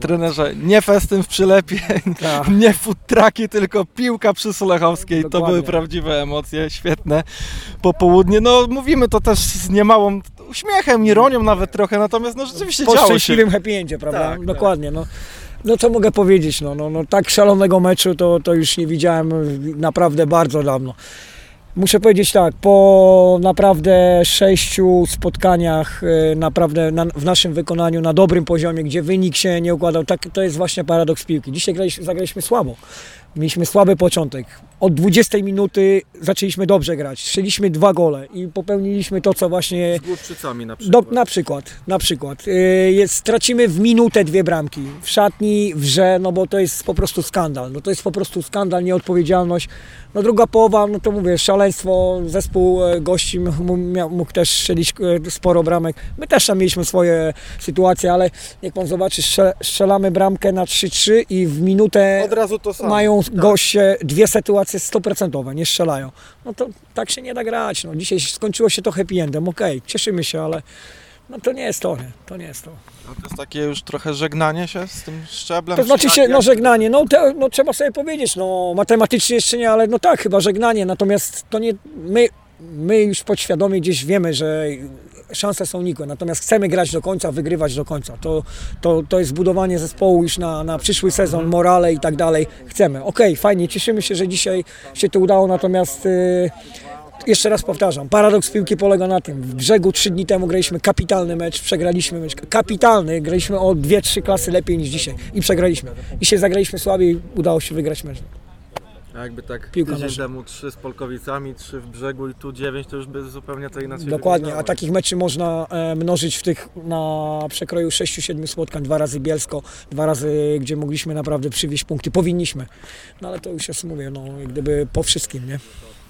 Trenerze, nie festyn w Przylepie, nie food trucki, tylko piłka przy Sulechowskiej. Dokładnie. To były prawdziwe emocje, świetne popołudnie. No mówimy to też z niemałą uśmiechem, ironią nawet trochę, natomiast no rzeczywiście Po działo się. szczęśliwym happy endzie, prawda? Tak, Dokładnie. No co mogę powiedzieć, no tak szalonego meczu to już nie widziałem naprawdę bardzo dawno. Muszę powiedzieć tak, po naprawdę 6 spotkaniach naprawdę w naszym wykonaniu na dobrym poziomie, gdzie wynik się nie układał, tak, to jest właśnie paradoks piłki. Dzisiaj zagraliśmy słabo. Mieliśmy słaby początek. Od 20 minuty zaczęliśmy dobrze grać. Strzeliśmy 2 gole i popełniliśmy to, co właśnie... Z Główczycami na przykład. Na przykład. Stracimy w minutę 2 bramki. W szatni, w grze, no bo to jest po prostu skandal. No to jest po prostu skandal, nieodpowiedzialność. No druga połowa, no to mówię, szaleństwo. Zespół gości mógł też strzelić sporo bramek. My też tam mieliśmy swoje sytuacje, ale jak pan zobaczy, strzelamy bramkę na 3-3 i w minutę Od razu to samo. mają goście 2 sytuacje 100%, nie strzelają. No to tak się nie da grać. No, dzisiaj skończyło się to happy endem, okej, cieszymy się, ale no to nie jest to, nie. To nie jest to. No to jest takie już trochę żegnanie się z tym szczeblem. To znaczy się, no żegnanie, no trzeba sobie powiedzieć, no matematycznie jeszcze nie, ale no tak, chyba żegnanie, natomiast to nie, my już podświadomie gdzieś wiemy, że szanse są nikłe, natomiast chcemy grać do końca, wygrywać do końca. To jest budowanie zespołu już na przyszły sezon, morale i tak dalej. Chcemy. Okej, fajnie, cieszymy się, że dzisiaj się to udało, natomiast jeszcze raz powtarzam, paradoks piłki polega na tym. W Brzegu 3 dni temu graliśmy kapitalny mecz, przegraliśmy mecz. Kapitalny, graliśmy o 2-3 klasy lepiej niż dzisiaj i przegraliśmy. Dzisiaj zagraliśmy słabiej, udało się wygrać mecz. A jakby tak Piłka tydzień nożna. temu 3 z Polkowicami, 3 w Brzegu i tu 9, to już by zupełnie to inaczej Dokładnie, a wyglądało. takich meczy można mnożyć w tych na przekroju 6-7 spotkań, 2 razy Bielsko, 2 razy, gdzie mogliśmy naprawdę przywieźć punkty, powinniśmy. No ale to już jest, mówię, no jak gdyby po wszystkim, nie?